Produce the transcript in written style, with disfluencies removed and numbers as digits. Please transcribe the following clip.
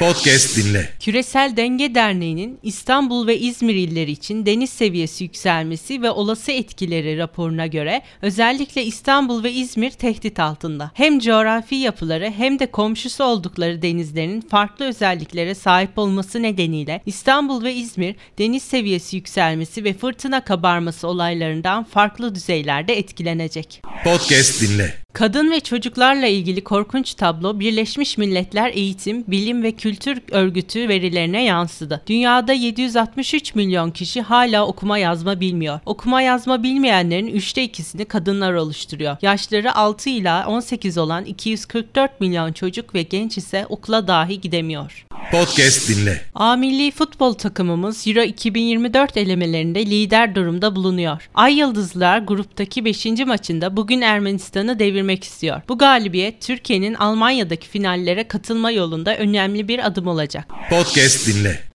Podcast dinle. Küresel Denge Derneği'nin İstanbul ve İzmir illeri için deniz seviyesi yükselmesi ve olası etkileri raporuna göre özellikle İstanbul ve İzmir tehdit altında. Hem coğrafi yapıları hem de komşusu oldukları denizlerin farklı özelliklere sahip olması nedeniyle İstanbul ve İzmir deniz seviyesi yükselmesi ve fırtına kabarması olaylarından farklı düzeylerde etkilenecek. Podcast dinle. Kadın ve çocuklarla ilgili korkunç tablo Birleşmiş Milletler Eğitim, Bilim ve Kültür Örgütü verilerine yansıdı. Dünyada 763 milyon kişi hala okuma yazma bilmiyor. Okuma yazma bilmeyenlerin 2/3'ünü kadınlar oluşturuyor. Yaşları 6 ila 18 olan 244 milyon çocuk ve genç ise okula dahi gidemiyor. Podcast dinle. A milli futbol takımımız Euro 2024 elemelerinde lider durumda bulunuyor. Ay Yıldızlılar gruptaki 5. maçında bugün Ermenistan'ı devirmek istiyor. Bu galibiyet Türkiye'nin Almanya'daki finallere katılma yolunda önemli bir adım olacak. Podcast dinle.